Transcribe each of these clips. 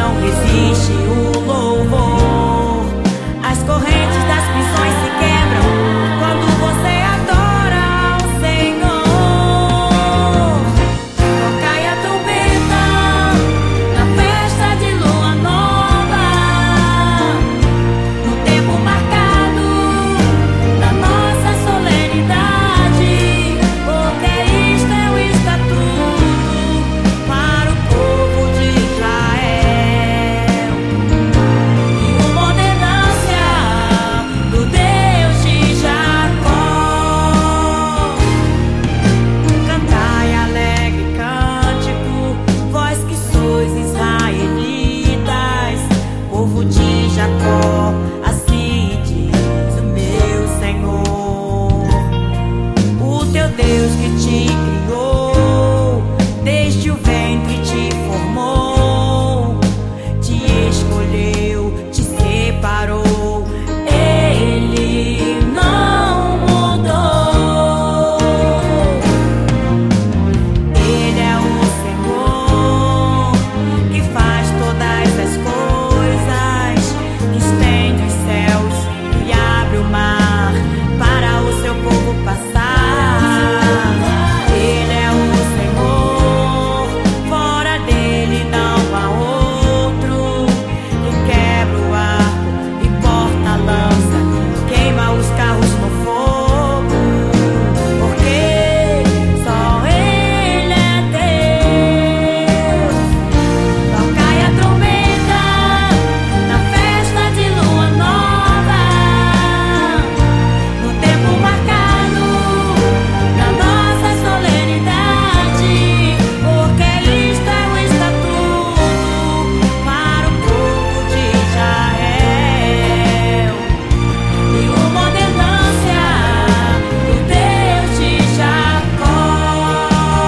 não resiste o louvor. As correntes das prisões se quebram quando você adora o Senhor. Tocai a trombeta na festa de lua nova, no tempo marcado da nossa solenidade, porque isto é o estatuto para o povo de Israel e uma ordenância do Deus de Jacó. Cantai alegre cântico, vós que sois israelitas, povo de Jacó, assim diz o meu Senhor. O teu Deus que te criou, desde o ventre te formou, te escolheu, te separou. Ele não mudou. Ele é o Senhor que faz todas as coisas, que estende os céus e abre o mar para o seu povo passar. Ele é o Senhor, fora dele não há outro, que quebra o arco e corta a lança, queima os carros no fogo, porque só ele é Deus. Tocai a trombeta na festa de lua nova, no tempo marcado da nossa solenidade, porque isto é o estatuto para o povo de Israel e uma ordenância do Deus de Jacó.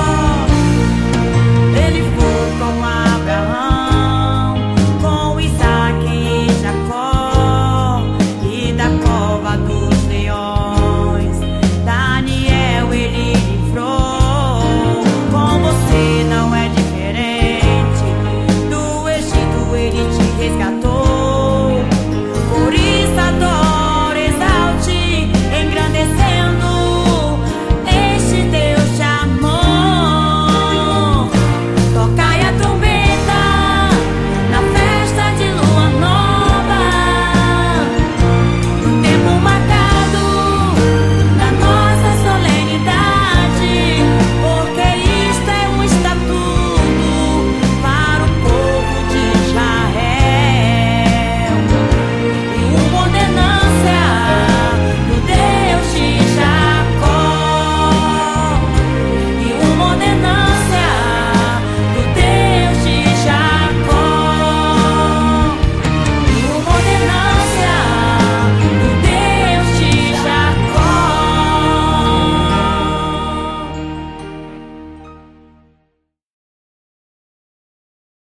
Ele foi com Abraão, com Isaac e Jacó, e da cova dos leões Daniel ele livrou. Com você não é diferente, do Egito ele te resgatou.